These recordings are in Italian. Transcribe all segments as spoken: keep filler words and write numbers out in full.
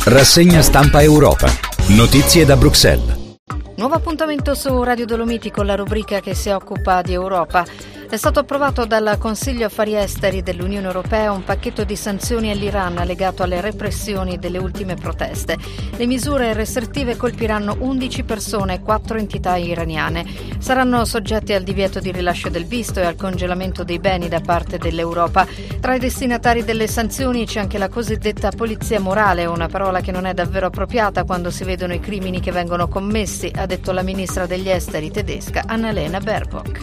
Rassegna stampa Europa. Notizie da Bruxelles. Nuovo appuntamento su Radio Dolomiti con la rubrica che si occupa di Europa. È stato approvato dal Consiglio Affari Esteri dell'Unione Europea un pacchetto di sanzioni all'Iran legato alle repressioni delle ultime proteste. Le misure restrittive colpiranno undici persone e quattro entità iraniane. Saranno soggetti al divieto di rilascio del visto e al congelamento dei beni da parte dell'Europa. Tra i destinatari delle sanzioni c'è anche la cosiddetta polizia morale, una parola che non è davvero appropriata quando si vedono i crimini che vengono commessi, ha detto la ministra degli esteri tedesca Annalena Baerbock.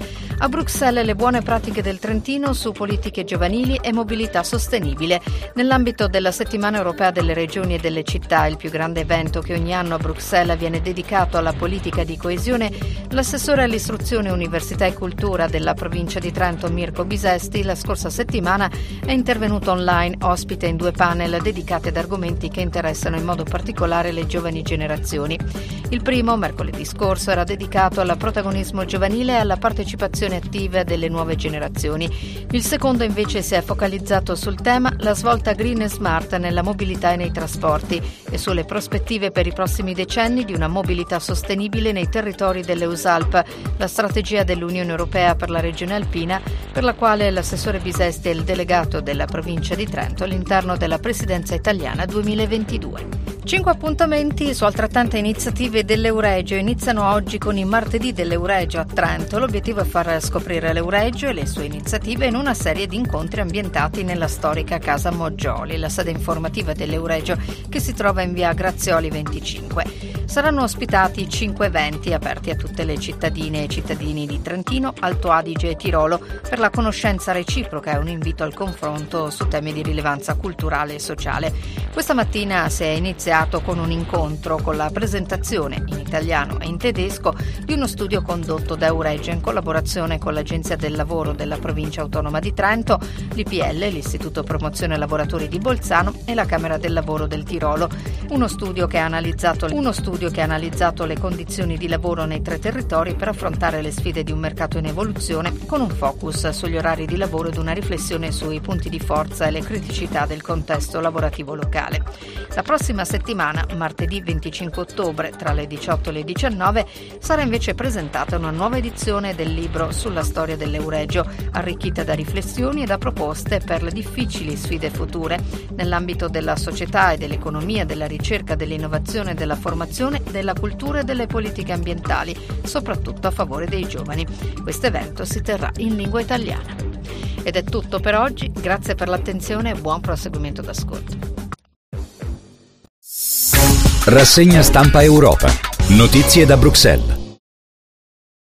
A Bruxelles le buone pratiche del Trentino su politiche giovanili e mobilità sostenibile. Nell'ambito della Settimana Europea delle Regioni e delle Città, il più grande evento che ogni anno a Bruxelles viene dedicato alla politica di coesione, l'assessore all'istruzione, università e cultura della provincia di Trento, Mirko Bisesti, la scorsa settimana è intervenuto online, ospite in due panel dedicati ad argomenti che interessano in modo particolare le giovani generazioni. Il primo, mercoledì scorso, era dedicato al protagonismo giovanile e alla partecipazione attive delle nuove generazioni. Il secondo invece si è focalizzato sul tema la svolta green e smart nella mobilità e nei trasporti e sulle prospettive per i prossimi decenni di una mobilità sostenibile nei territori delle U S A L P, la strategia dell'Unione Europea per la regione alpina, per la quale l'assessore Bisesti è il delegato della provincia di Trento all'interno della presidenza italiana duemilaventidue. Cinque appuntamenti su altrettante iniziative dell'Euregio. Iniziano oggi con i martedì dell'Euregio a Trento. L'obiettivo è far scoprire l'Euregio e le sue iniziative in una serie di incontri ambientati nella storica Casa Moggioli, la sede informativa dell'Euregio che si trova in via Grazioli venticinque. Saranno ospitati cinque eventi aperti a tutte le cittadine e cittadini di Trentino, Alto Adige e Tirolo per la conoscenza reciproca e un invito al confronto su temi di rilevanza culturale e sociale. Questa mattina si è iniziato con un incontro con la presentazione in italiano e in tedesco di uno studio condotto da Euregio in collaborazione con l'Agenzia del Lavoro della Provincia Autonoma di Trento, l'I P L, l'Istituto Promozione Lavoratori di Bolzano e la Camera del Lavoro del Tirolo. Uno studio che ha analizzato, uno studio che ha analizzato le condizioni di lavoro nei tre territori per affrontare le sfide di un mercato in evoluzione con un focus sugli orari di lavoro ed una riflessione sui punti di forza e le criticità del contesto lavorativo locale. La prossima settimana, martedì venticinque ottobre, tra le diciotto e le diciannove, sarà invece presentata una nuova edizione del libro sulla storia dell'Euregio, arricchita da riflessioni e da proposte per le difficili sfide future, nell'ambito della società e dell'economia, della ricerca, dell'innovazione, della formazione, della cultura e delle politiche ambientali, soprattutto a favore dei giovani. Questo evento si terrà in lingua italiana. Ed è tutto per oggi, grazie per l'attenzione e buon proseguimento d'ascolto. Rassegna stampa Europa. Notizie da Bruxelles.